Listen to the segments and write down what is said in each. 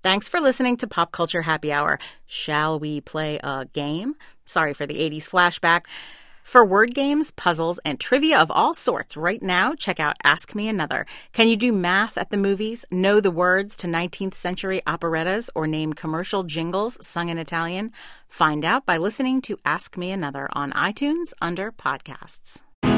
Thanks for listening to Pop Culture Happy Hour. Shall we play a game? Sorry for the 80s flashback. For word games, puzzles, and trivia of all sorts, right now, check out Ask Me Another. Can you do math at the movies, know the words to 19th century operettas, or name commercial jingles sung in Italian? Find out by listening to Ask Me Another on iTunes under Podcasts.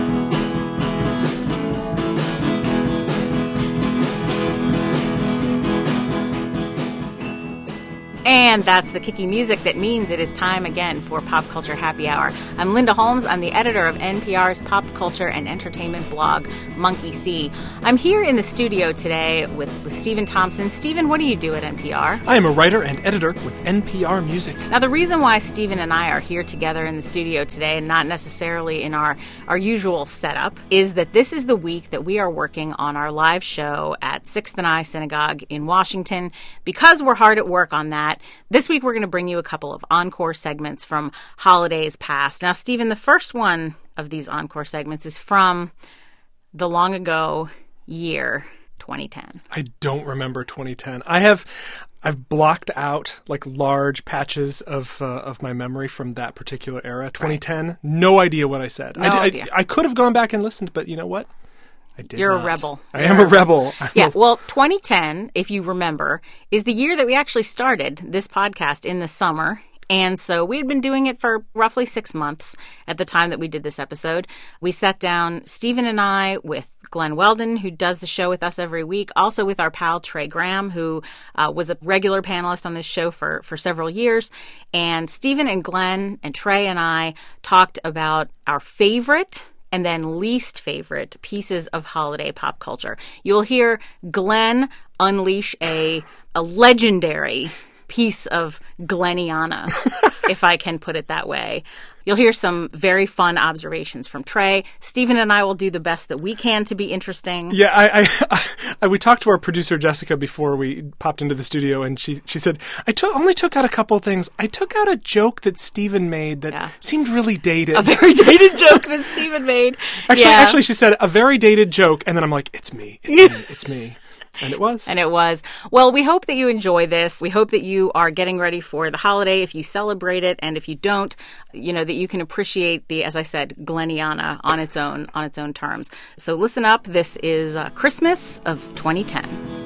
And that's the kicky music that means it is time again for Pop Culture Happy Hour. I'm Linda Holmes. I'm the editor of NPR's pop culture and entertainment blog, Monkey See. I'm here in the studio today with Stephen Thompson. Stephen, what do you do at NPR? I am a writer and editor with NPR Music. Now, the reason why Stephen and I are here together in the studio today and not necessarily in our usual setup is that this is the week that we are working on our live show at 6th and I Synagogue in Washington. Because we're hard at work on that, this week we're going to bring you a couple of encore segments from holidays past. Now, Stephen, the first one of these encore segments is from the long ago year 2010. I don't remember 2010. I've blocked out like large patches of my memory from that particular era. 2010, right. No idea what I said. No idea. I could have gone back and listened, but you know what? I did You're not. A rebel. I am a rebel. Yeah, well, 2010, if you remember, is the year that we actually started this podcast in the summer. And so we had been doing it for roughly 6 months at the time that we did this episode. We sat down, Stephen and I, with Glenn Weldon, who does the show with us every week, also with our pal Trey Graham, who was a regular panelist on this show for several years. And Stephen and Glenn and Trey and I talked about our favorite and then least favorite pieces of holiday pop culture. You'll hear Glenn unleash a legendary piece of Gleniana, if I can put it that way. You'll hear some very fun observations from Trey. Stephen and I will do the best that we can to be interesting. Yeah, we talked to our producer, Jessica, before we popped into the studio, and she said, only took out a couple things. I took out a joke that Stephen made that seemed really dated. A very dated joke that Stephen made. Actually, she said, a very dated joke, and then I'm like, it's me. It's me. And it was. And it was. Well, we hope that you enjoy this. We hope that you are getting ready for the holiday if you celebrate it. And if you don't, that you can appreciate the, as I said, Gleniana on its own terms. So listen up. This is Christmas of 2010.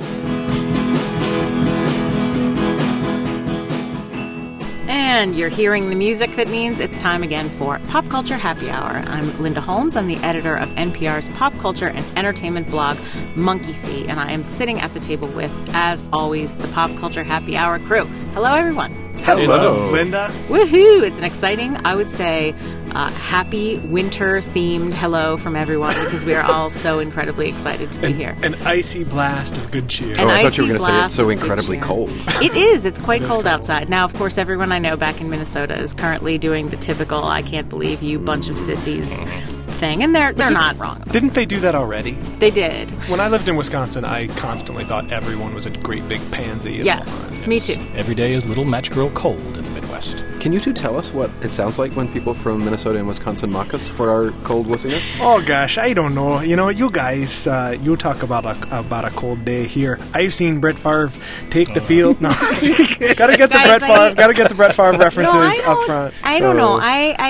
And you're hearing the music that means it's time again for Pop Culture Happy Hour. I'm Linda Holmes. I'm the editor of NPR's pop culture and entertainment blog, Monkey See, and I am sitting at the table with, as always, the Pop Culture Happy Hour crew. Hello, everyone. Hello, Linda. Woohoo! It's an exciting, I would say, happy winter-themed hello from everyone because we are all so incredibly excited to be here. An icy blast of good cheer. I thought you were going to say it's so incredibly cold. It is. It's quite cold outside. Now, of course, everyone I know back in Minnesota is currently doing the typical I can't believe you bunch of sissies thing, and they're not wrong. Didn't they do that already? They did. When I lived in Wisconsin, I constantly thought everyone was a great big pansy. Yes, me too. Every day is little match girl cold in the Midwest. Can you two tell us what it sounds like when people from Minnesota and Wisconsin mock us for our cold wussiness? Oh gosh, I don't know. You guys, you talk about a cold day here. I've seen Brett Favre take the field. No, gotta get the Brett Favre references up front. I don't know.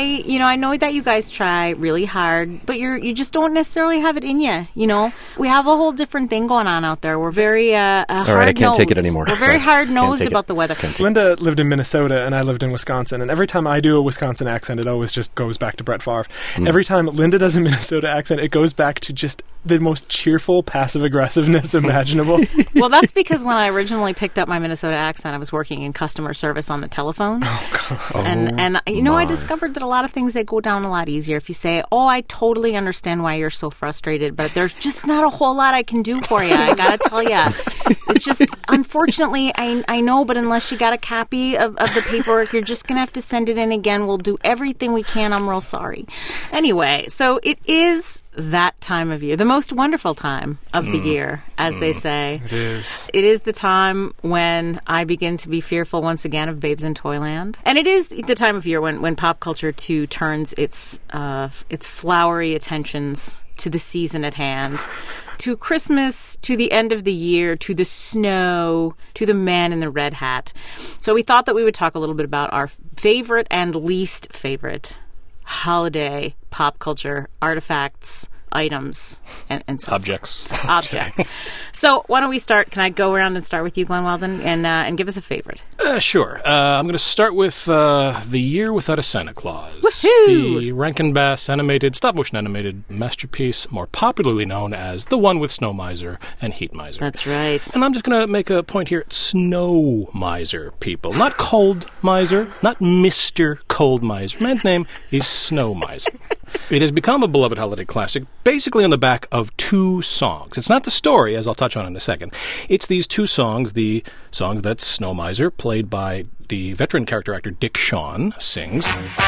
I know that you guys try really hard, but you just don't necessarily have it in you. We have a whole different thing going on out there. We're very all right, I can't take it anymore. We're very hard-nosed about the weather. Linda lived in Minnesota, and I lived in Wisconsin. And every time I do a Wisconsin accent, it always just goes back to Brett Favre. Every time Linda does a Minnesota accent, it goes back to just the most cheerful passive-aggressiveness imaginable. Well, that's because when I originally picked up my Minnesota accent, I was working in customer service on the telephone. Oh, God. And I discovered that a lot of things, they go down a lot easier if you say, I totally understand why you're so frustrated, but there's just not a whole lot I can do for you. I gotta tell you. It's just, unfortunately, I know, but unless you got a copy of the paperwork, you're just going to have to send it in again. We'll do everything we can. I'm real sorry. Anyway, so it is that time of year, the most wonderful time of the year, as they say. It is. It is the time when I begin to be fearful once again of Babes in Toyland. And it is the time of year when pop culture, too, turns its flowery attentions to the season at hand, to Christmas, to the end of the year, to the snow, to the man in the red hat. So we thought that we would talk a little bit about our favorite and least favorite holiday pop culture artifacts, items, and so Objects. Objects. So why don't we start? Can I go around and start with you, Glenn Weldon, and give us a favorite? Sure. I'm going to start with The Year Without a Santa Claus. Woohoo! The Rankin Bass animated, stop-motion animated masterpiece, more popularly known as the one with Snow Miser and Heat Miser. That's right. And I'm just going to make a point here. Snow Miser, people. Not Cold Miser, not Mr. Cold Miser. Man's name is Snow Miser. It has become a beloved holiday classic basically on the back of two songs. It's not the story, as I'll touch on in a second. It's these two songs, the songs that Snow Miser, played by the veteran character actor Dick Shawn, sings.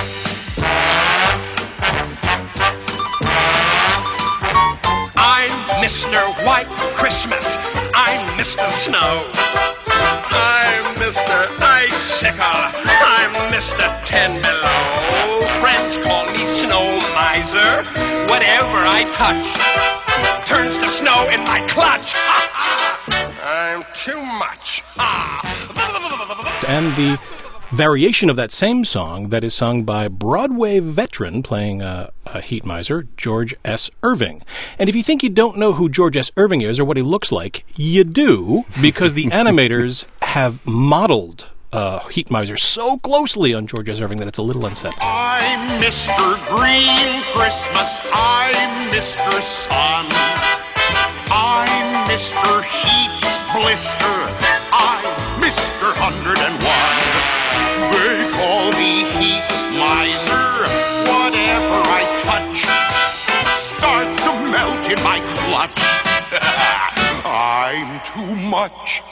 I'm Mr. White Christmas. I'm Mr. Snow. I'm Mr. Icicle. I'm Mr. 10 Below. Friends call me Snow Miser. Whatever I touch turns to snow in my clutch. I'm too much. And the variation of that same song that is sung by Broadway veteran playing a Heat Miser, George S. Irving. And if you think you don't know who George S. Irving is or what he looks like, you do, because the animators have modeled Heat Miser so closely on George S. Irving that it's a little unsettling. I'm Mr. Green Christmas. I'm Mr. Sun. I'm Mr. Heat Blister. I'm Mr. 101. They call me Heat Miser. Whatever I touch starts to melt in my clutch. I'm too much.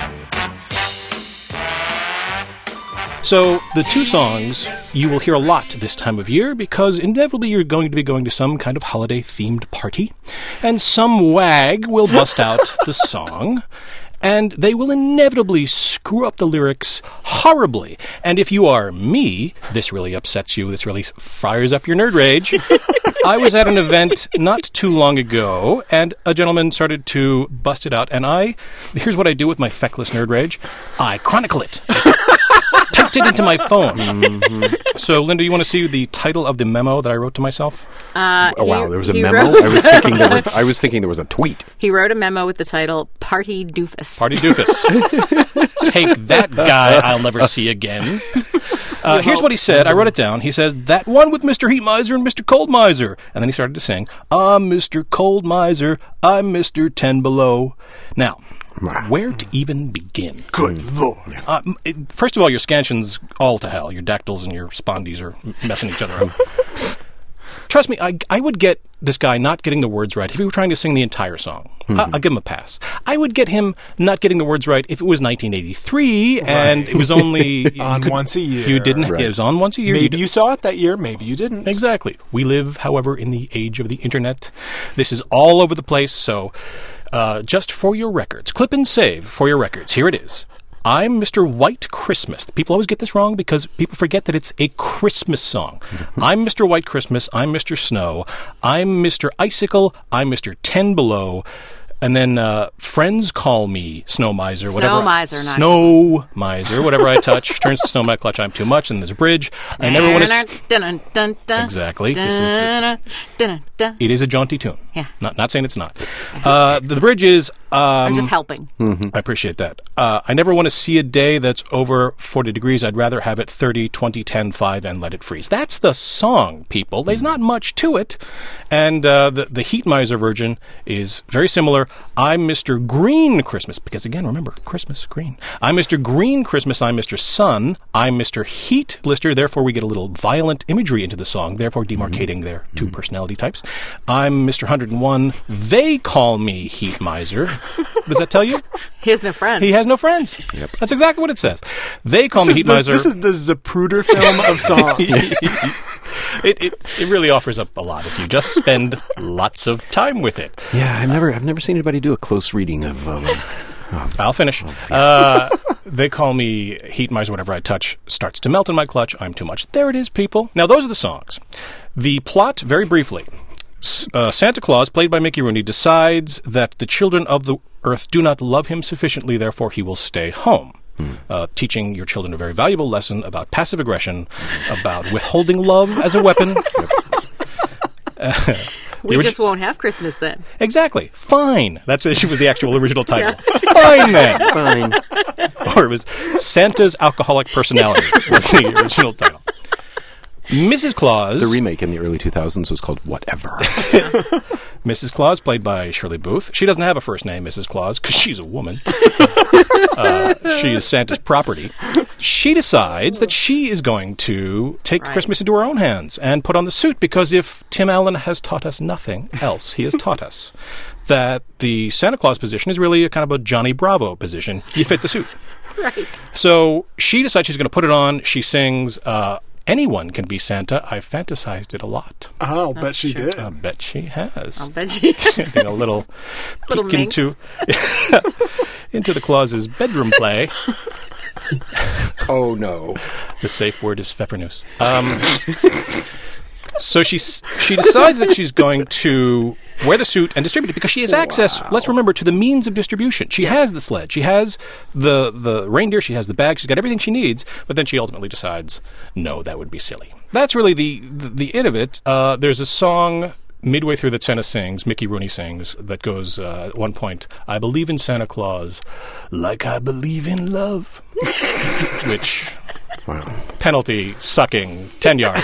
So the two songs you will hear a lot this time of year because inevitably you're going to be going to some kind of holiday-themed party, and some wag will bust out the song, and they will inevitably screw up the lyrics horribly. And if you are me, this really upsets you, this really fires up your nerd rage. I was at an event not too long ago, and a gentleman started to bust it out, and here's what I do with my feckless nerd rage. I chronicle it. Typed it into my phone. Mm-hmm. So, Linda, you want to see the title of the memo that I wrote to myself? Oh, wow, there was a memo? I was thinking there was a tweet. He wrote a memo with the title, Party Doofus. Party Doofus. Take that guy I'll never see again. Here's what he said. I wrote it down. He says, that one with Mr. Heat Miser and Mr. Cold Miser. And then he started to sing, I'm Mr. Cold Miser, I'm Mr. 10 Below. Now, where to even begin? Good Lord. First of all, your scansions all to hell. Your dactyls and your spondies are messing each other up. Trust me, I would get this guy not getting the words right if he were trying to sing the entire song. Mm-hmm. I'll give him a pass. I would get him not getting the words right if it was 1983 and it was only... on once a year. You didn't... Right. It was on once a year. Maybe you saw it that year, maybe you didn't. Exactly. We live, however, in the age of the internet. This is all over the place, so... just for your records, clip and save for your records. Here it is. I'm Mr. White Christmas. People always get this wrong because people forget that it's a Christmas song. I'm Mr. White Christmas. I'm Mr. Snow. I'm Mr. Icicle. I'm Mr. 10 Below. And then friends call me Snow Miser. Snow Miser. Snow Miser. Whatever I touch turns to snow in my clutch. I'm too much. And there's a bridge. I never want to... Exactly. It is a jaunty tune. Yeah. Not saying it's not. The bridge is... I'm just helping. Mm-hmm. I appreciate that. I never want to see a day that's over 40 degrees. I'd rather have it 30, 20, 10, 5, and let it freeze. That's the song, people. There's not much to it. And the Heat Miser version is very similar. I'm Mr. Green Christmas, because again, remember, Christmas, green. I'm Mr. Green Christmas, I'm Mr. Sun, I'm Mr. Heat Blister, therefore we get a little violent imagery into the song, therefore demarcating their two personality types. I'm Mr. 101, they call me Heat Miser. Does that tell you? He has no friends. He has no friends. Yep. That's exactly what it says. They call me Heat Miser. This is the Zapruder film of songs. It really offers up a lot if you just spend lots of time with it. Yeah, I've never seen anybody do a close reading of... I'll finish. They call me Heat Miser. Whatever I touch starts to melt in my clutch. I'm too much. There it is, people. Now, those are the songs. The plot, very briefly. Santa Claus, played by Mickey Rooney, decides that the children of the earth do not love him sufficiently, therefore he will stay home. Teaching your children a very valuable lesson about passive aggression, about withholding love as a weapon. We just won't have Christmas then. Exactly. Fine. That's was the actual original title. Fine, then. Fine. Or it was Santa's Alcoholic Personality was the original title. Mrs. Claus... The remake in the early 2000s was called Whatever. Mrs. Claus, played by Shirley Booth. She doesn't have a first name, Mrs. Claus, because she's a woman. She is Santa's property. She decides that she is going to take Christmas into her own hands and put on the suit, because if Tim Allen has taught us nothing else, he has taught us that the Santa Claus position is really a kind of a Johnny Bravo position. You fit the suit. Right. So she decides she's going to put it on. She sings... Anyone can be Santa. I've fantasized it a lot. Oh, bet she true. did. I bet she has. I'll bet she Getting a little peek into the Claus's bedroom play. Oh, no. The safe word is pfeffernuss. So she decides that she's going to wear the suit and distribute it because she has access, let's remember, to the means of distribution. She has the sled. She has the reindeer. She has the bag. She's got everything she needs. But then she ultimately decides, no, that would be silly. That's really the it of it. There's a song midway through that Santa sings, Mickey Rooney sings, that goes at one point, I believe in Santa Claus like I believe in love. Which... Wow. Penalty, sucking, 10 yards.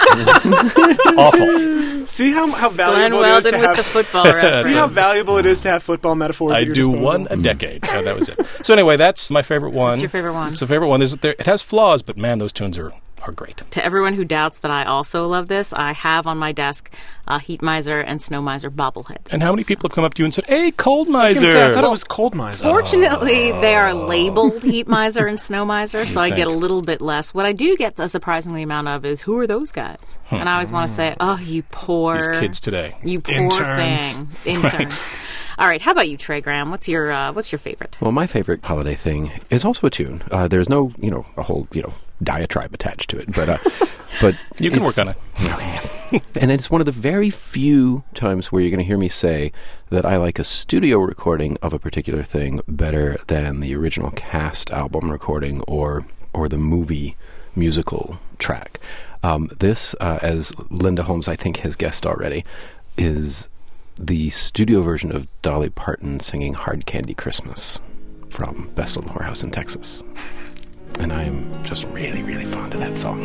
Awful. See how Glenn valuable it is Weldon to with have... the football reference. See how valuable it is to have football metaphors I at your do disposal? one a decade. That was it. So anyway, that's my favorite one. What's your favorite one? It's a favorite one. It has flaws, but man, those tunes are great. To everyone who doubts that I also love this, I have on my desk Heat Miser and Snow Miser bobbleheads. And how many people have come up to you and said, hey, Cold I was Miser? gonna say, I thought it was Cold Miser. Fortunately, they are labeled Heat Miser and Snow Miser, so I think? get a little bit less. What I do get a surprisingly amount of is, who are those guys? And I always want to say, oh, you poor... These kids today. You poor Interns. thing. Interns. All right, how about you, Trey Graham? What's your favorite? Well, my favorite holiday thing is also a tune. There's no, a whole, diatribe attached to it, but You can work on it. And it's one of the very few times where you're going to hear me say that I like a studio recording of a particular thing better than the original cast album recording or the movie musical track. This, as Linda Holmes, I think, has guessed already, is the studio version of Dolly Parton singing Hard Candy Christmas from Best Little Whorehouse in Texas. And I am just really, really fond of that song.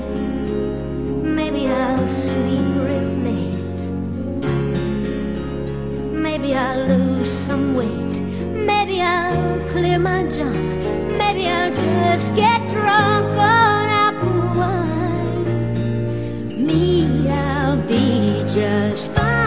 Maybe I'll sleep real late. Maybe I'll lose some weight. Maybe I'll clear my junk. Maybe I'll just get drunk on apple wine. Me, I'll be just fine.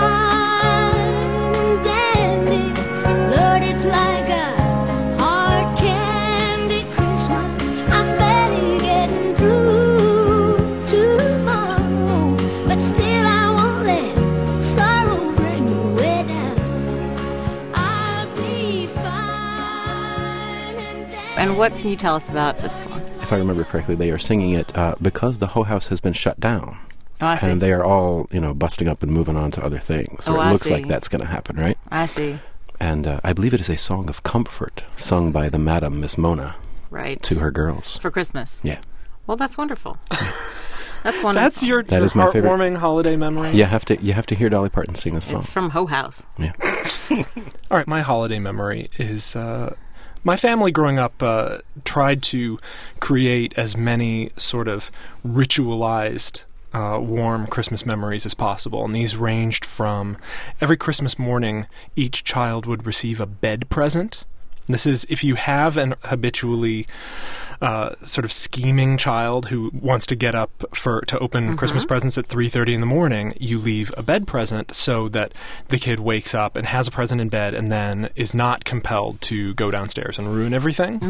Dandy, Lord, it's like a hard candy Christmas. I'm barely getting through tomorrow, but still I won't let sorrow bring me way down. I'll be fine and dandy. And what can you tell us about this song? If I remember correctly, they are singing it because the Hoe House has been shut down. Oh, I see. And they are all, busting up and moving on to other things. Or Oh, it I looks see. like that's going to happen, right? I see. And I believe it is a song of comfort sung by the Madam Miss Mona Right. to her girls. For Christmas. Yeah. Well, that's wonderful. That's wonderful. That's your is my favorite. heartwarming holiday memory? You have to hear Dolly Parton sing this song. It's from Hoe House. Yeah. All right, my holiday memory is my family growing up tried to create as many sort of ritualized warm Christmas memories as possible. And these ranged from every Christmas morning, each child would receive a bed present. This is if you have an habitually sort of scheming child who wants to get up to open Christmas presents at 3:30 in the morning, you leave a bed present so that the kid wakes up and has a present in bed and then is not compelled to go downstairs and ruin everything.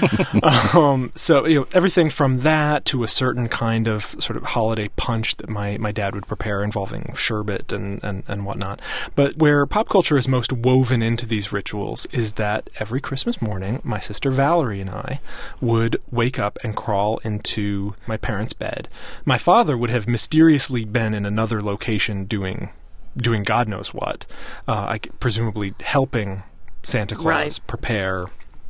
So everything from that to a certain kind of sort of holiday punch that my dad would prepare involving sherbet and whatnot. But where pop culture is most woven into these rituals is that every Christmas morning, my sister Valerie and I would wake up and crawl into my parents' bed. My father would have mysteriously been in another location doing doing God knows what, presumably helping Santa Claus prepare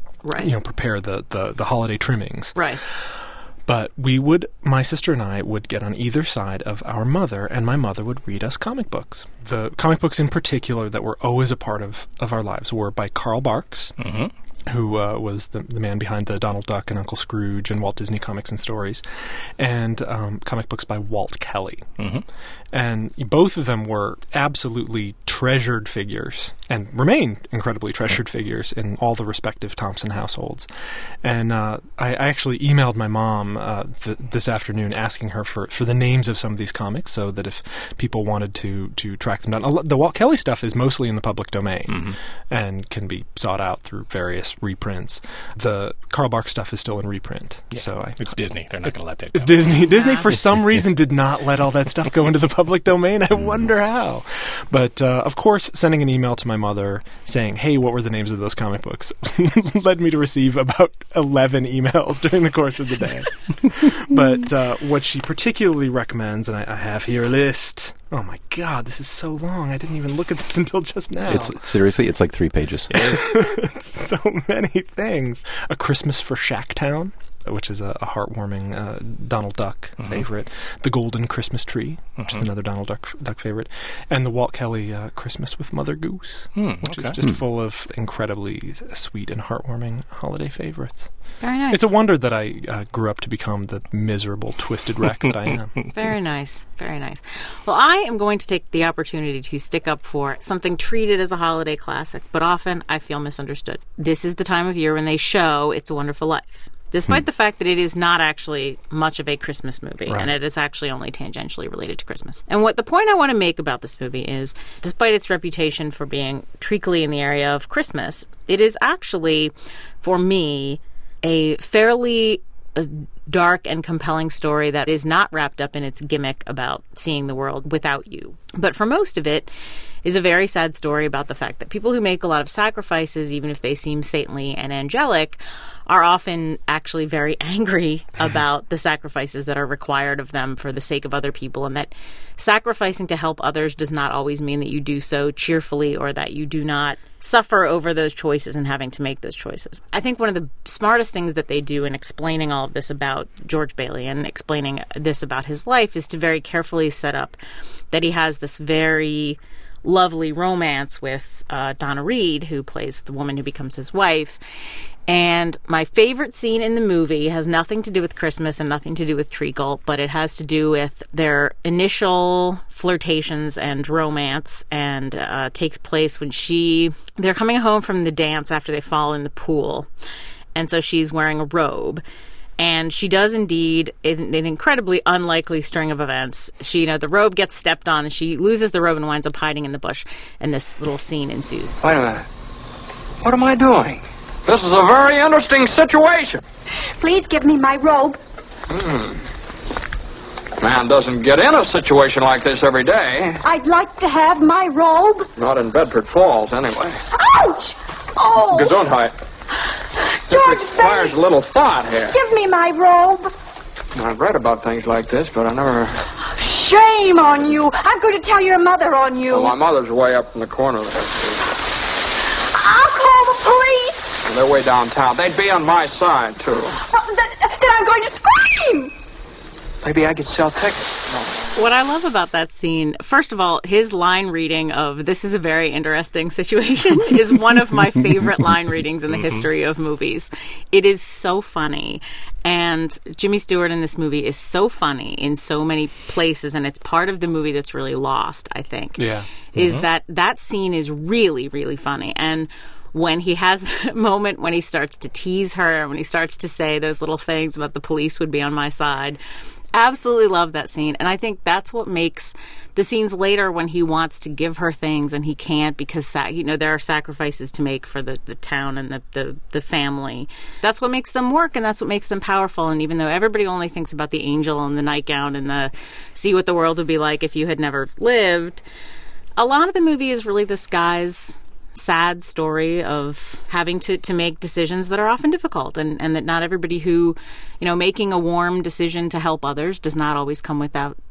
the holiday trimmings. Right. But my sister and I would get on either side of our mother, and my mother would read us comic books. The comic books in particular that were always a part of our lives were by Carl Barks, who was the man behind the Donald Duck and Uncle Scrooge and Walt Disney Comics and Stories, and comic books by Walt Kelly. And both of them were absolutely treasured figures and remain incredibly treasured figures in all the respective Thompson households. And I actually emailed my mom this afternoon asking her for the names of some of these comics so that if people wanted to track them down. The Walt Kelly stuff is mostly in the public domain and can be sought out through various reprints. The Carl Barks stuff is still in reprint. Yeah. So it's Disney. They're not going to let that go. It's Disney. Disney, for some reason, did not let all that stuff go into the public domain. I wonder how. But, of course, sending an email to my mother saying, hey, what were the names of those comic books, led me to receive about 11 emails during the course of the day. But what she particularly recommends, and I have here a list. Oh, my God, this is so long. I didn't even look at this until just now. It's like 3 pages. It's so many things. A Christmas for Shacktown, which is a heartwarming Donald Duck favorite. The Golden Christmas Tree, which is another Donald Duck favorite. And the Walt Kelly Christmas with Mother Goose, which is just full of incredibly sweet and heartwarming holiday favorites. Very nice. It's a wonder that I grew up to become the miserable, twisted wreck that I am. Very nice. Very nice. Well, I am going to take the opportunity to stick up for something treated as a holiday classic, but often I feel misunderstood. This is the time of year when they show It's a Wonderful Life. Despite the fact that it is not actually much of a Christmas movie, and it is actually only tangentially related to Christmas. And what the point I want to make about this movie is, despite its reputation for being treacly in the area of Christmas, it is actually, for me, a fairly dark and compelling story that is not wrapped up in its gimmick about seeing the world without you. But for most of it, is a very sad story about the fact that people who make a lot of sacrifices, even if they seem saintly and angelic, are often actually very angry about the sacrifices that are required of them for the sake of other people, and that sacrificing to help others does not always mean that you do so cheerfully or that you do not suffer over those choices and having to make those choices. I think one of the smartest things that they do in explaining all of this about George Bailey and explaining this about his life is to very carefully set up that he has this very lovely romance with Donna Reed, who plays the woman who becomes his wife. And my favorite scene in the movie has nothing to do with Christmas and nothing to do with treacle, but it has to do with their initial flirtations and romance, and takes place when they're coming home from the dance after they fall in the pool. And so she's wearing a robe. And she does indeed, in an incredibly unlikely string of events, the robe gets stepped on and she loses the robe and winds up hiding in the bush. And this little scene ensues. Wait a minute. What am I doing? This is a very interesting situation. Please give me my robe. Man doesn't get in a situation like this every day. I'd like to have my robe. Not in Bedford Falls, anyway. Ouch! Oh! Gesundheit. George It requires a little thought here. Give me my robe. I've read about things like this, but I never... Shame on you. I'm going to tell your mother on you. Well, my mother's way up in the corner there. I'll call the police. And they're way downtown. They'd be on my side, too. Well, then I'm going to scream. Maybe I could sell tickets. What I love about that scene, first of all, his line reading of "this is a very interesting situation" is one of my favorite line readings in the history of movies. It is so funny. And Jimmy Stewart in this movie is so funny in so many places, and it's part of the movie that's really lost, I think. Yeah. Is that scene is really, really funny. And when he has that moment when he starts to tease her, when he starts to say those little things about the police would be on my side, absolutely love that scene. And I think that's what makes the scenes later when he wants to give her things and he can't because there are sacrifices to make for the town and the family. That's what makes them work, and that's what makes them powerful. And even though everybody only thinks about the angel and the nightgown and the see what the world would be like if you had never lived, a lot of the movie is really this guy's sad story of having to make decisions that are often difficult, and that not everybody who, making a warm decision to help others does not always come without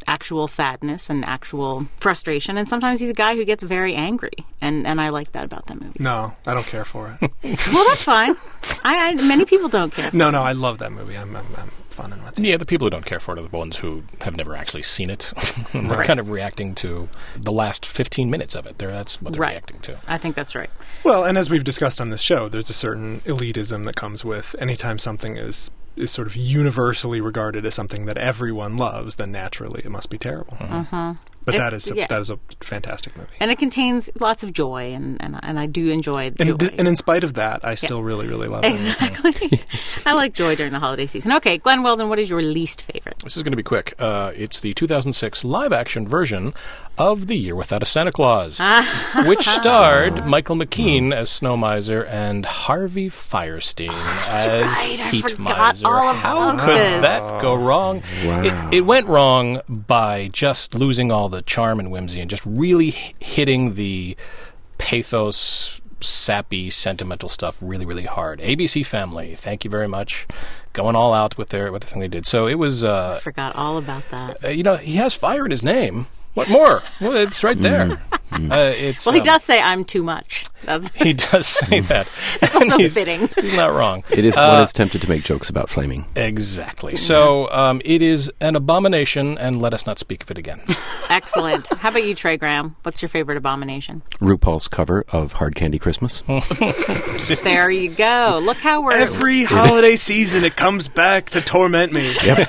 actual sadness and actual frustration. And sometimes he's a guy who gets very angry. And I like that about that movie. No, I don't care for it. Well, that's fine. Many people don't care. No, I love that movie. I'm funning with it. Yeah, the people who don't care for it are the ones who have never actually seen it. And they're Right. kind of reacting to the last 15 minutes of it. That's what they're Right. reacting to. I think that's right. Well, and as we've discussed on this show, there's a certain elitism that comes with anytime something is sort of universally regarded as something that everyone loves, then naturally it must be terrible. But that is a fantastic movie. And it contains lots of joy, and I do enjoy joy. And in spite of that, I still really, really love it. Exactly. I like joy during the holiday season. Okay, Glenn Weldon, what is your least favorite? This is going to be quick. It's the 2006 live-action version of The Year Without a Santa Claus, which starred Michael McKean as Snow Miser and Harvey Fierstein as right. I Heat forgot Miser. all How about could this. that go wrong? Wow. It went wrong by just losing all the charm and whimsy and just really hitting the pathos, sappy, sentimental stuff really, really hard. ABC Family, thank you very much. Going all out with the thing they did. So it was... I forgot all about that. he has fire in his name. What more? Well, it's right there. It's, Well, he does say, I'm too much. That's He does say that. It's also And he's- fitting. He's not wrong. It is one is tempted to make jokes about flaming. Exactly. So it is an abomination, and let us not speak of it again. excellent. How about you, Trey Graham? What's your favorite abomination? RuPaul's cover of Hard Candy Christmas. There you go. Look how we're... Every holiday season, it comes back to torment me. Yep.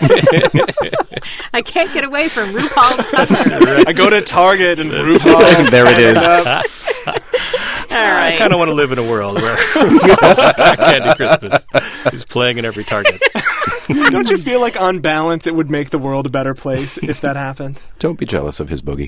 I can't get away from RuPaul's cover. I go to Target and RuPaul. There it is. All I right. kind of want to live in a world where Hard Candy Christmas is playing in every Target. Don't you feel like on balance it would make the world a better place if that happened? Don't be jealous of his boogie.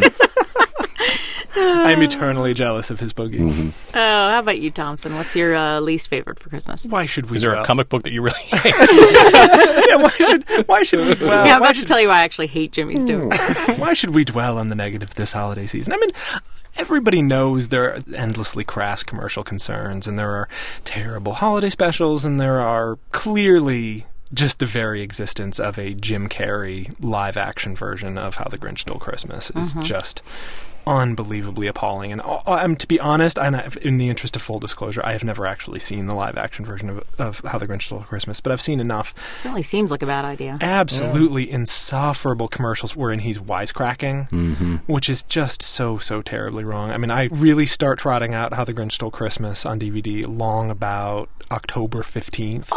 I'm eternally jealous of his boogie. Mm-hmm. Oh, how about you, Thompson? What's your least favorite for Christmas? Why should we? Is there dwell? a comic book that you really hate? Yeah, why should we? Dwell? Yeah, I'm why about to tell you why I actually hate Jimmy's too. Why should we dwell on the negative this holiday season? I mean, everybody knows there are endlessly crass commercial concerns, and there are terrible holiday specials, and there are clearly just the very existence of a Jim Carrey live-action version of How the Grinch Stole Christmas is just unbelievably appalling. And to be honest, in the interest of full disclosure, I have never actually seen the live-action version of How the Grinch Stole Christmas, but I've seen enough Certainly seems like a bad idea. absolutely insufferable commercials wherein he's wisecracking, which is just so terribly wrong. I mean, I really start trotting out How the Grinch Stole Christmas on DVD long about October 15th.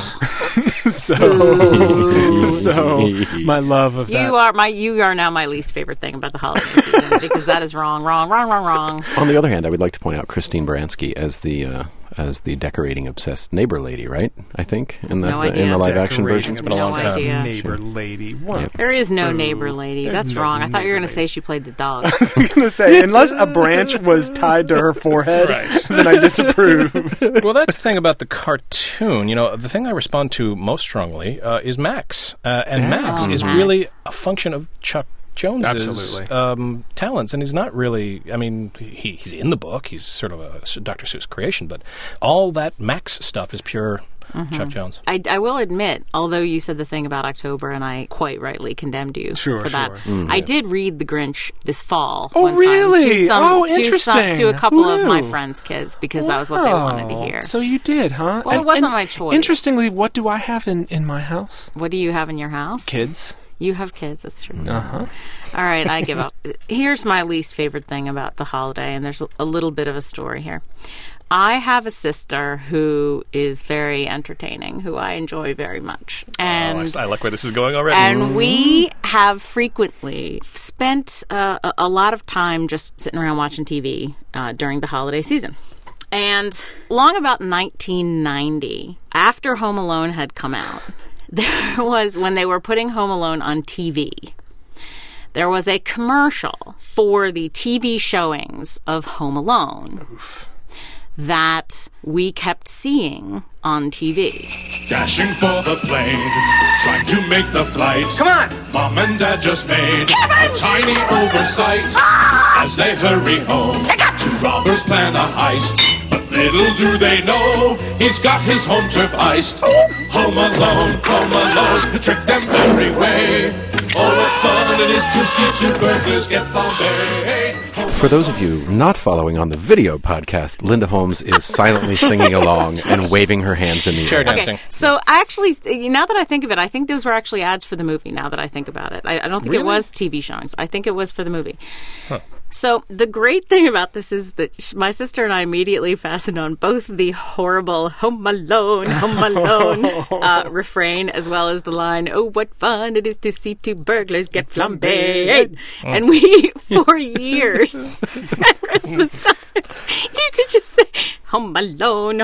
So my love of that. You are now my least favorite thing about the holiday season because that is wrong. On the other hand, I would like to point out Christine Baranski as the decorating obsessed neighbor lady, right? I think in No the idea. live action Decorating version. been a long obsessed time. Neighbor lady. What? Yep. There is no neighbor lady. There's That's no wrong. I thought you were neighbor going to say lady. she played the dogs. I was going to say, unless a branch was tied to her forehead, then I disapprove. Well, that's the thing about the cartoon. The thing I respond to most strongly is Max. And Max is Max. really a function of Chuck Jones's Absolutely. talents, and he's not really. I mean, he's in the book. He's sort of a Dr. Seuss creation, but all that Max stuff is pure Chuck Jones. I will admit, although you said the thing about October, and I quite rightly condemned you for that, I did read The Grinch this fall. Oh, one time really? To Interesting. to a couple Who of my knew? friends' kids because that was what they wanted to hear. So you did, huh? Well, it wasn't my choice. Interestingly, what do I have in my house? What do you have in your house? Kids. You have kids, that's true. Uh-huh. All right, I give up. Here's my least favorite thing about the holiday, and there's a little bit of a story here. I have a sister who is very entertaining, who I enjoy very much. And I like where this is going already. And we have frequently spent a lot of time just sitting around watching TV during the holiday season. And long about 1990, after Home Alone had come out, there was, when they were putting Home Alone on TV, there was a commercial for the TV showings of Home Alone that we kept seeing on TV. Dashing for the plane, trying to make the flight. Come on! Mom and Dad just made a tiny oversight. As they hurry home, two robbers plan a heist. But little do they know, he's got his home turf iced. Home alone, you trick them every way. All fun it is to see two burglars get flambéed. For those of you not following on the video podcast, Linda Holmes is silently singing along and waving her hands in the Chair air. dancing. Okay, so actually, now that I think of it, I think those were actually ads for the movie, now that I think about it. I don't think it was TV songs. I think it was for the movie. Huh. So the great thing about this is that my sister and I immediately fastened on both the horrible Home Alone refrain, as well as the line, "Oh, what fun it is to see two burglars get flambéed." And we, for years at Christmas time, you could just say, Home Alone.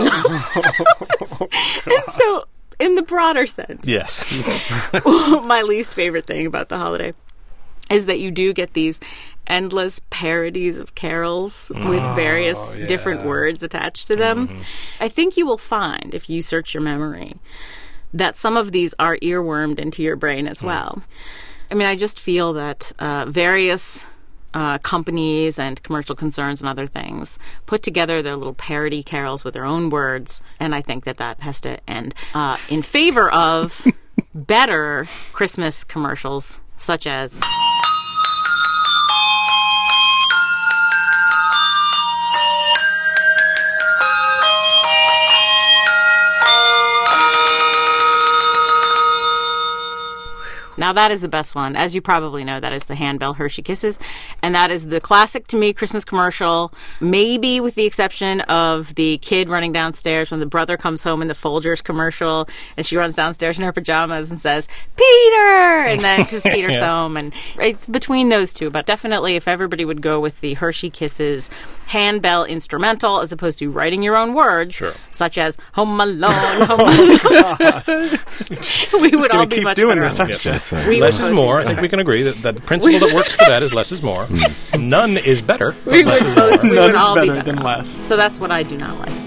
And so, in the broader sense, Yes. my least favorite thing about the holiday is that you do get these endless parodies of carols with various different words attached to them. I think you will find, if you search your memory, that some of these are earwormed into your brain as well. I mean, I just feel that various companies and commercial concerns and other things put together their little parody carols with their own words, and I think that has to end in favor of better Christmas commercials, such as... Now, that is the best one. As you probably know, that is the Handbell Hershey Kisses. And that is the classic, to me, Christmas commercial, maybe with the exception of the kid running downstairs when the brother comes home in the Folgers commercial, and she runs downstairs in her pajamas and says, "Peter!" And then, because Peter's home. And it's between those two. But definitely, if everybody would go with the Hershey Kisses Handbell instrumental, as opposed to writing your own words, such as Home Alone, Home Alone, we would all be keep much doing better this, off. aren't you? Less is more. I think we can agree that the principle that works for that is less is more. None is better. But We less would is both. more. We None would is all be better than off. less. So that's what I do not like.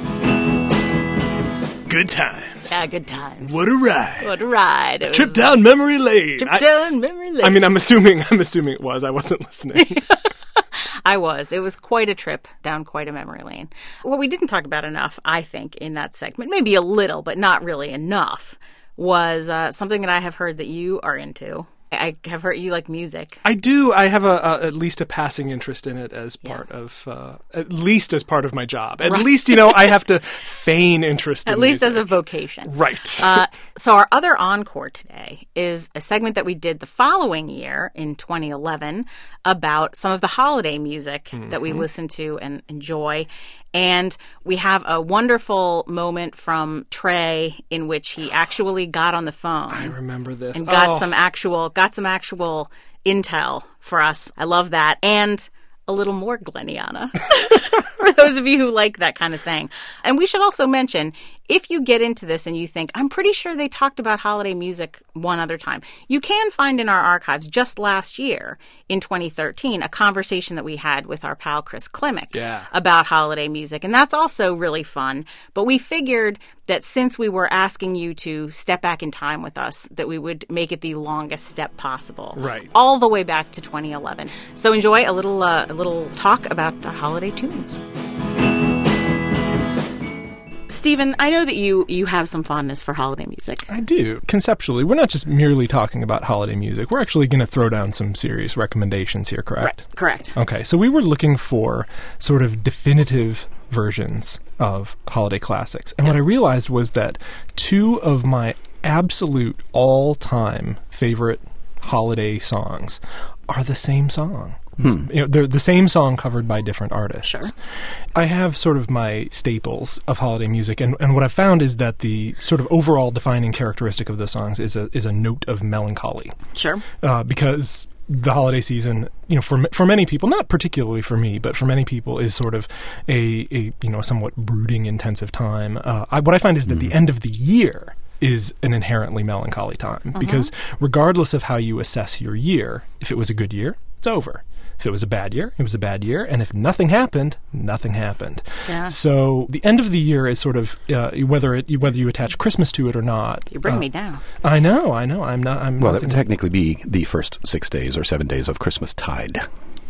Good times. Yeah, good times. What a ride. What a ride! It was Trip down memory lane. Trip down memory lane. I mean, I'm assuming it was. I wasn't listening. I was. It was quite a trip down quite a memory lane. What we didn't talk about enough, I think, in that segment, maybe a little, but not really enough, was something that I have heard that you are into. I have heard you like music. I do. I have at least a passing interest in it as part of, at least as part of my job. At least, I have to feign interest in At least music. as a vocation. Right. So our other encore today is a segment that we did the following year in 2011 about some of the holiday music that we listen to and enjoy. And we have a wonderful moment from Trey in which he actually got on the phone. I remember this. And got some actual intel for us. I love that. And a little more Gleniana for those of you who like that kind of thing. And we should also mention, if you get into this and you think, I'm pretty sure they talked about holiday music one other time, you can find in our archives just last year in 2013 a conversation that we had with our pal Chris Klimek about holiday music. And that's also really fun. But we figured that since we were asking you to step back in time with us, that we would make it the longest step possible. Right. All the way back to 2011. So enjoy a little talk about holiday tunes. Stephen, I know that you have some fondness for holiday music. I do. Conceptually, we're not just merely talking about holiday music. We're actually going to throw down some serious recommendations here, correct? Right, correct. Okay, so we were looking for sort of definitive versions of holiday classics. And what I realized was that two of my absolute all-time favorite holiday songs are the same song. They're the same song covered by different artists. Sure. I have sort of my staples of holiday music, and what I've found is that the sort of overall defining characteristic of the songs is a note of melancholy. Sure. Because the holiday season, for many people, not particularly for me, but for many people, is sort of a somewhat brooding, intensive time. What I find is that the end of the year is an inherently melancholy time, because regardless of how you assess your year, if it was a good year, it's over. If it was a bad year, it was a bad year. And if nothing happened, nothing happened. Yeah. So the end of the year is sort of, whether you attach Christmas to it or not. You bring me down. I know. I'm Well, that would technically be the first 6 days or 7 days of Christmas tide.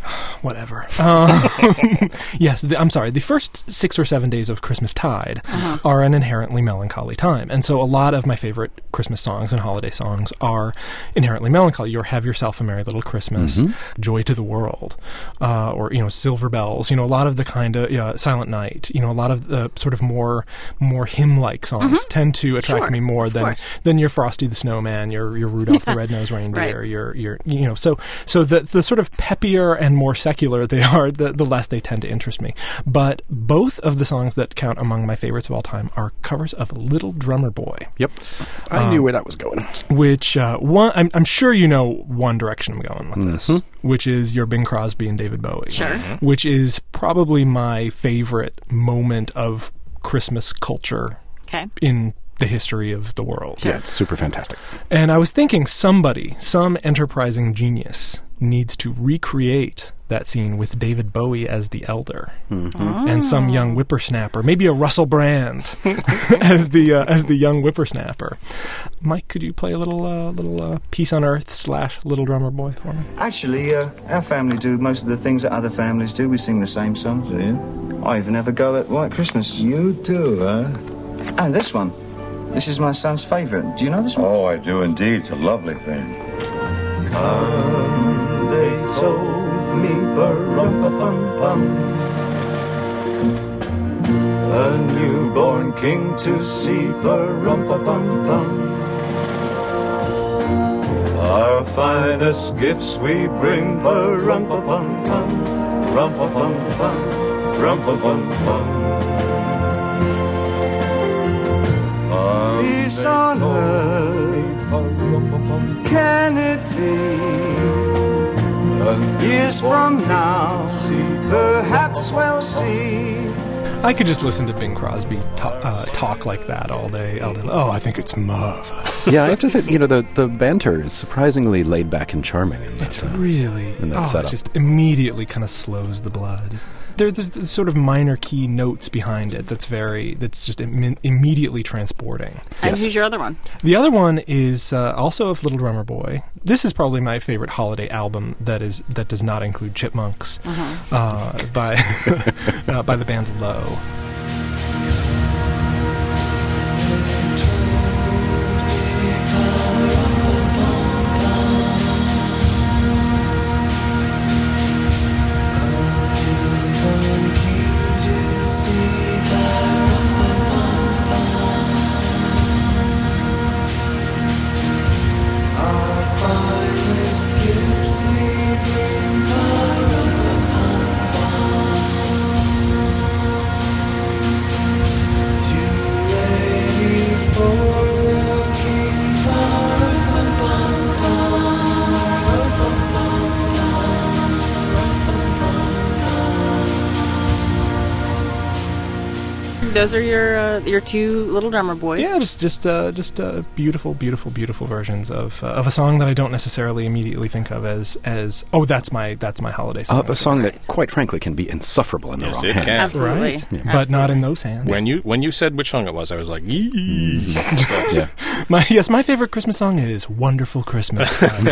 Whatever. Yes, I'm sorry. The first 6 or 7 days of Christmastide are an inherently melancholy time. And so a lot of my favorite Christmas songs and holiday songs are inherently melancholy. Your Have Yourself a Merry Little Christmas, Joy to the World, or, Silver Bells, a lot of the kind of Silent Night, a lot of the sort of more hymn-like songs tend to attract me more than your Frosty the Snowman, your Rudolph the Red-Nosed Reindeer, your so the sort of peppier and more secular they are, the less they tend to interest me. But both of the songs that count among my favorites of all time are covers of Little Drummer Boy. Yep. I knew where that was going. Which, I'm sure you know one direction I'm going with this, which is your Bing Crosby and David Bowie. Sure. Which is probably my favorite moment of Christmas culture in the history of the world. Yeah, it's super fantastic. And I was thinking some enterprising genius needs to recreate that scene with David Bowie as the elder and some young whippersnapper, maybe a Russell Brand as the young whippersnapper. Mike, could you play a little Peace on Earth / Little Drummer Boy for me? Actually, our family do most of the things that other families do. We sing the same songs, do you? I even have a go at White Christmas. You do, huh? And this one. This is my son's favourite. Do you know this one? Oh, I do indeed. It's a lovely thing. Come, they told me, ba-rum-pa-pum-pum, a newborn king to see, ba-rum-pa-pum-pum. Our finest gifts we bring, ba-rum-pa-pum-pum, rum-pa-pum-pum, rum-pa-pum-pum. Peace on earth, can it be? Years from now, perhaps we'll see. I could just listen to Bing Crosby talk like that all day. Oh, I think it's marvelous. Yeah, I have to say, the banter is surprisingly laid back and charming. It's really in that setup. It just immediately kind of slows the blood. There's sort of minor key notes behind it that's just immediately transporting. And who's your other one? The other one is also of Little Drummer Boy. This is probably my favorite holiday album that does not include Chipmunks by the band Low. Those are your two Little Drummer Boys. Yeah, just beautiful, beautiful, beautiful versions of a song that I don't necessarily immediately think of as that's my holiday song. A song that, quite frankly, can be insufferable in the wrong hands. Absolutely. Right? Yeah. But not in those hands. When you said which song it was, I was like, yee. Yeah. My favorite Christmas song is Wonderful Christmas.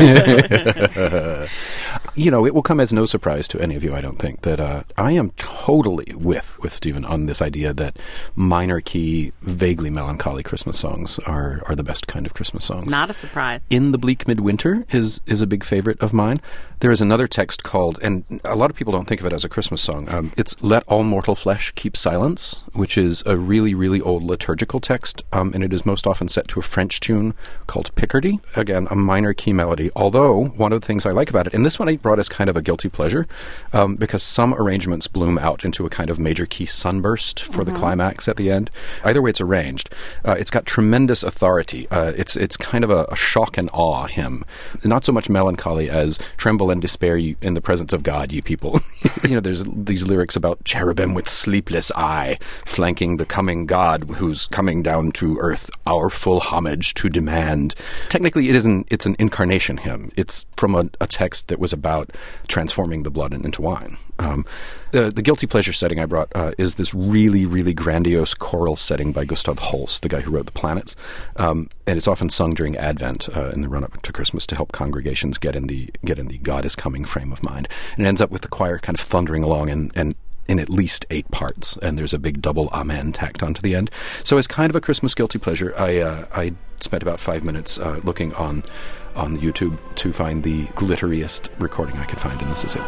It will come as no surprise to any of you, I don't think, that I am totally with Stephen on this idea that minor key, vaguely melancholy Christmas songs are the best kind of Christmas songs. Not a surprise. In the Bleak Midwinter is a big favorite of mine. There is another text called, and a lot of people don't think of it as a Christmas song, it's Let All Mortal Flesh Keep Silence, which is a really, really old liturgical text, and it is most often set to a French tune called Picardy. Again, a minor key melody, although one of the things I like about it, and this one I brought as kind of a guilty pleasure, because some arrangements bloom out into a kind of major key sunburst for the climax at the end. Either way it's arranged, it's got tremendous authority. It's kind of a shock and awe hymn. Not so much melancholy as tremble and despair in the presence of God, ye people. There's these lyrics about cherubim with sleepless eye, flanking the coming God who's coming down to earth, our full homage homage to demand. Technically, it's an incarnation hymn. It's from a text that was about transforming the blood into wine. The guilty pleasure setting I brought is this really, really grandiose choral setting by Gustav Holst, the guy who wrote The Planets. And it's often sung during Advent in the run-up to Christmas to help congregations get in the God is coming frame of mind. And it ends up with the choir kind of thundering along and in at least 8 parts, and there's a big double amen tacked onto the end. So as kind of a Christmas guilty pleasure, I spent about 5 minutes looking on YouTube to find the glitteriest recording I could find, and this is it.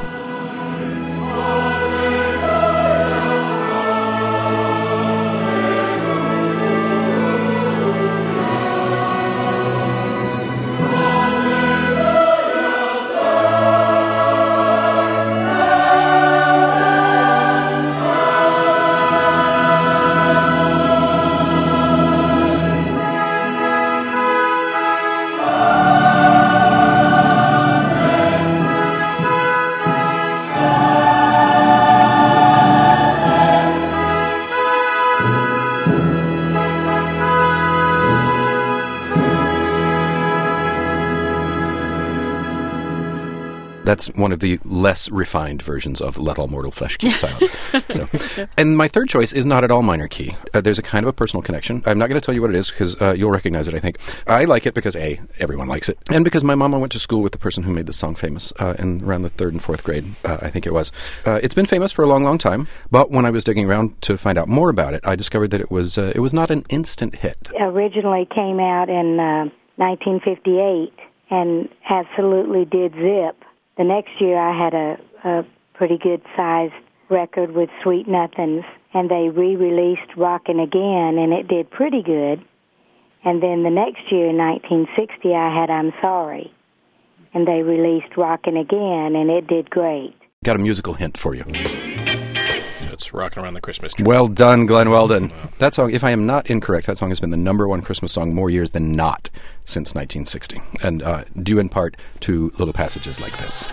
That's one of the less refined versions of Let All Mortal Flesh Keep Silence. And my third choice is not at all minor key. There's a kind of a personal connection. I'm not going to tell you what it is because you'll recognize it, I think. I like it because, A, everyone likes it, and because my mama went to school with the person who made the song famous in around the 3rd and 4th grade, I think it was. It's been famous for a long, long time, but when I was digging around to find out more about it, I discovered that it was not an instant hit. Originally came out in 1958 and absolutely did zip. The next year I had a pretty good-sized record with Sweet Nothings, and they re-released Rockin' Again, and it did pretty good. And then the next year, in 1960, I had I'm Sorry, and they released Rockin' Again, and it did great. Got a musical hint for you. It's Rockin' Around the Christmas Tree. Well done, Glenn Weldon. Wow. That song, if I am not incorrect, that song has been the #1 Christmas song more years than not since 1960, and due in part to little passages like this.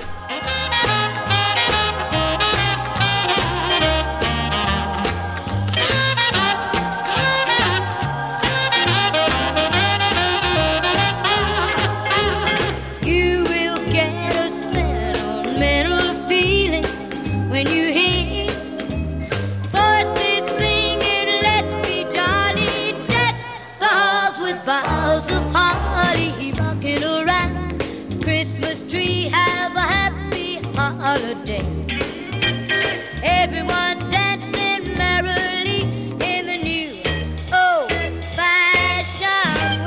You will get a sentimental feeling when you hear voices singing, let's be jolly, deck the halls with boughs of holly, rocking around the Christmas tree, have a happy holiday. Everyone dancing merrily in the new old-fashioned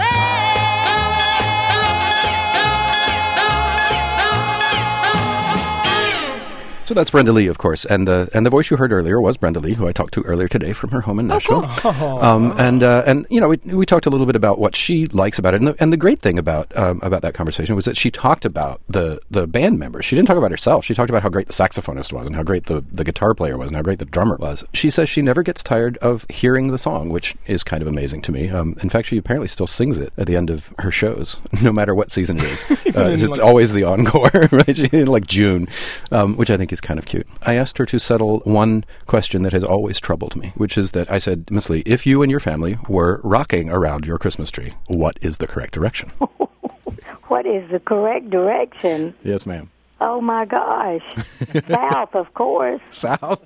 way. So that's Brenda Lee, of course, and the voice you heard earlier was Brenda Lee, who I talked to earlier today from her home in Nashville. Oh, And you know, we talked a little bit about what she likes about it, and the great thing about that conversation was that she talked about the band members. She didn't talk about herself. She talked about how great the saxophonist was, and how great the guitar player was, and how great the drummer was. She says she never gets tired of hearing the song, which is kind of amazing to me. In fact, she apparently still sings it at the end of her shows, no matter what season it is. It's always the encore, right? In like June, which I think is kind of cute. I asked her to settle one question that has always troubled me, which is that I said, Miss Lee, if you and your family were rocking around your Christmas tree, what is the correct direction? What is the correct direction? Yes, ma'am. Oh, my gosh. South, of course. South.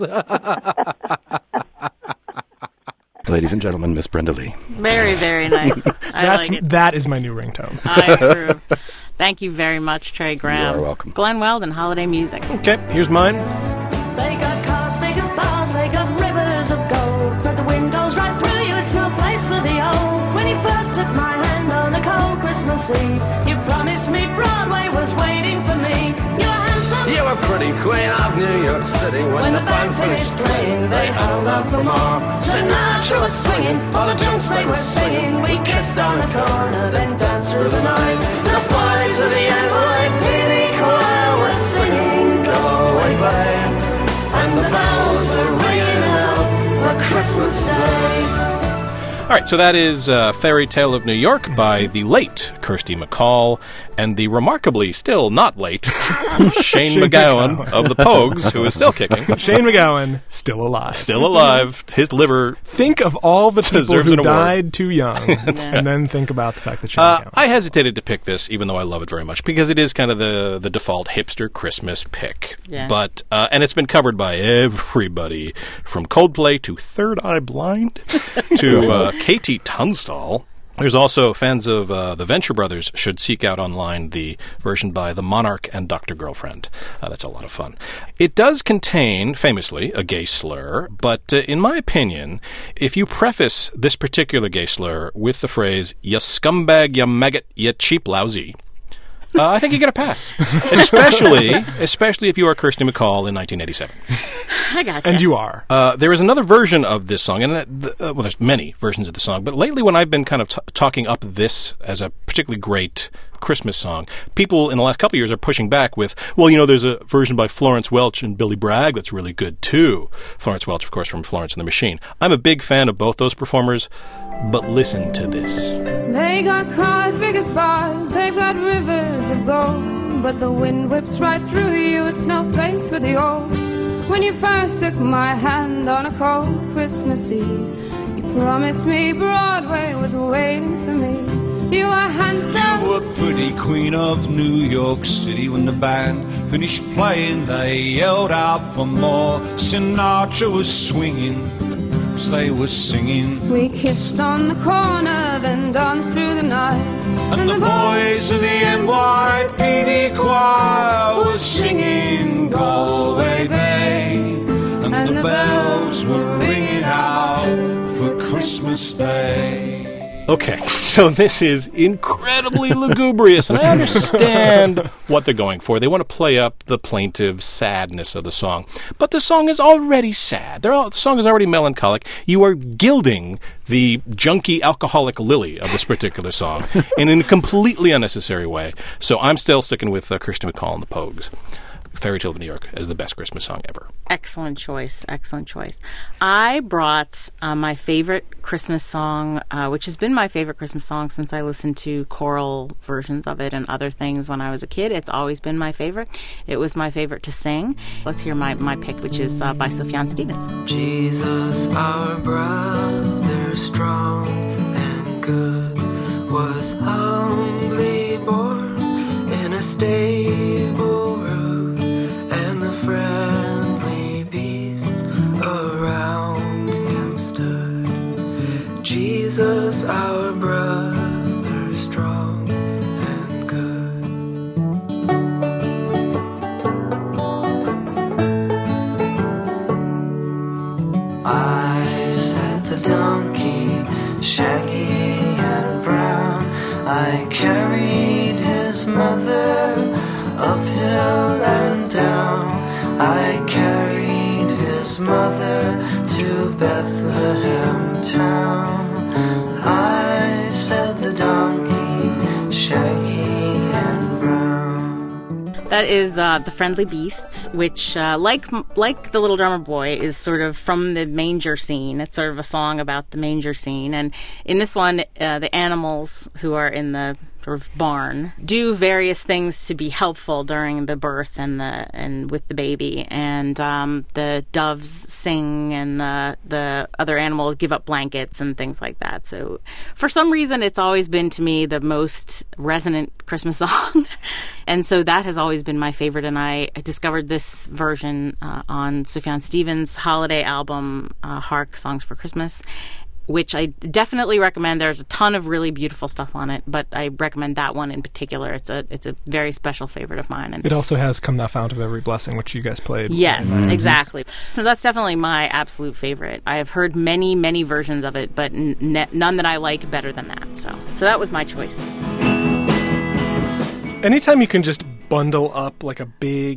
Ladies and gentlemen, Miss Brenda Lee. Very, very nice. I like it. That is my new ringtone. I approve. Thank you very much, Trey Graham. You are welcome. Glenn Weldon, Holiday Music. Okay, here's mine. They got cars big as bars, they got rivers of gold. But the wind goes right through you, it's no place for the old. When you first took my hand on a cold Christmas Eve, you promised me Broadway was waiting for me. You were handsome, you were pretty queen of New York City. When the band finished playing, they held out for more. Sinatra was swinging, all the junk they were singing. We kissed on the corner, then danced through the night. The boys of the NYPD choir were singing Go Away Babe, and the bells are ringing out for Christmas Day. All right, so that is Fairy Tale of New York by the late Kirsty MacColl and the remarkably still not late Shane McGowan of the Pogues, who is still kicking. Shane McGowan, still alive. Still alive. His liver. Think of all the people deserves who an award. died too young, and then think about the fact that Shane McGowan. I hesitated to pick this, even though I love it very much, because it is kind of the default hipster Christmas pick. Yeah. But and it's been covered by everybody, from Coldplay to Third Eye Blind to KT Tunstall. There's also fans of the Venture Brothers should seek out online the version by The Monarch and Dr. Girlfriend. That's a lot of fun. It does contain, famously, a gay slur, but in my opinion, if you preface this particular gay slur with the phrase, "Ya scumbag, ya maggot, ya cheap lousy," I think you get a pass, especially if you are Kirsty MacColl in 1987. I gotcha. And you are. There is another version of this song, and there's many versions of the song, but lately when I've been kind of talking up this as a particularly great Christmas song, people in the last couple of years are pushing back with, well, there's a version by Florence Welch and Billy Bragg that's really good too. Florence Welch, of course, from Florence and the Machine. I'm a big fan of both those performers, but listen to this. They got cars big as bars, they've got rivers of gold, but the wind whips right through you, it's no place for the old. When you first took my hand on a cold Christmas Eve, you promised me Broadway was waiting for me. You were handsome. You were pretty queen of New York City. When the band finished playing, they yelled out for more. Sinatra was swinging, they were singing. We kissed on the corner, then danced through the night. And the boys of the NYPD choir were singing Galway Bay. And the bells were ringing out for Christmas Day. Okay, so this is incredibly lugubrious, and I understand what they're going for. They want to play up the plaintive sadness of the song. But the song is already sad. The song is already melancholic. You are gilding the junky alcoholic Lily of this particular song in a completely unnecessary way. So I'm still sticking with Kirsty MacColl and the Pogues. Fairy Tale of New York as the best Christmas song ever. Excellent choice. Excellent choice. I brought my favorite Christmas song, which has been my favorite Christmas song since I listened to choral versions of it and other things when I was a kid. It's always been my favorite. It was my favorite to sing. Let's hear my pick, which is by Sufjan Stevens. Jesus, our brother, strong and good, was humbly born in a stable road, and the friendly beasts around him stood. Jesus, our brother, strong and good. I said the donkey, shaggy and brown, I carried his mother uphill and down. I carried his mother to Bethlehem town. I said the donkey, shaggy and brown. That is The Friendly Beasts, which, like The Little Drummer Boy, is sort of from the manger scene. It's sort of a song about the manger scene. And in this one, the animals who are in the sort of barn do various things to be helpful during the birth and with the baby. And the doves sing, and the other animals give up blankets and things like that. So for some reason, it's always been to me the most resonant Christmas song. And so that has always been my favorite. And I discovered this version on Sufjan Stevens' holiday album, Hark! Songs for Christmas, which I definitely recommend. There's a ton of really beautiful stuff on it, but I recommend that one in particular. It's a very special favorite of mine. And it also has Come Thou Fount of Every Blessing, which you guys played. Yes, exactly. So that's definitely my absolute favorite. I have heard many, many versions of it, but none that I like better than that. So that was my choice. Anytime you can just bundle up like a big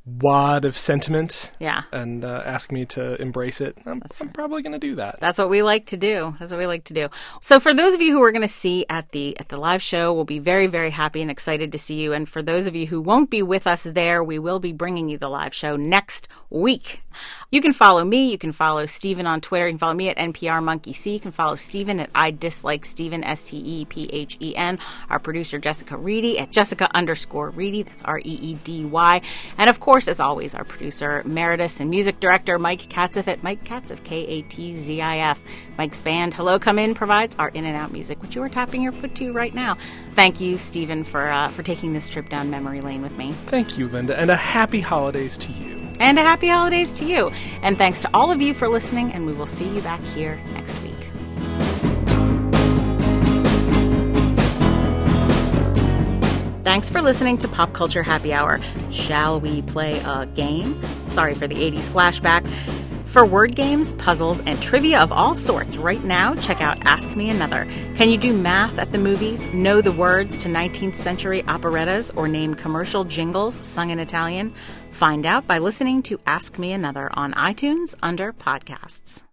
wad of sentiment Yeah. and ask me to embrace it, I'm probably going to do that. That's what we like to do. So for those of you who are going to see at the live show, we'll be very, very happy and excited to see you. And for those of you who won't be with us there, we will be bringing you the live show next week. You can follow me. You can follow Stephen on Twitter. You can follow me at NPRMonkeyC. You can follow Stephen at I Dislike Stephen, STEPHEN. Our producer, Jessica Reedy, at Jessica_Reedy. That's REEDY. And of course, as always, our producer, Emeritus, and music director, Mike Katzif at Mike Katzif, KATZIF. Mike's band, Hello Come In, provides our in and out music, which you are tapping your foot to right now. Thank you, Stephen, for taking this trip down memory lane with me. Thank you, Linda, and a happy holidays to you. And a happy holidays to you. And thanks to all of you for listening, and we will see you back here next week. Thanks for listening to Pop Culture Happy Hour. Shall we play a game? Sorry for the 80s flashback. For word games, puzzles, and trivia of all sorts, right now, check out Ask Me Another. Can you do math at the movies, know the words to 19th century operettas, or name commercial jingles sung in Italian? Find out by listening to Ask Me Another on iTunes under Podcasts.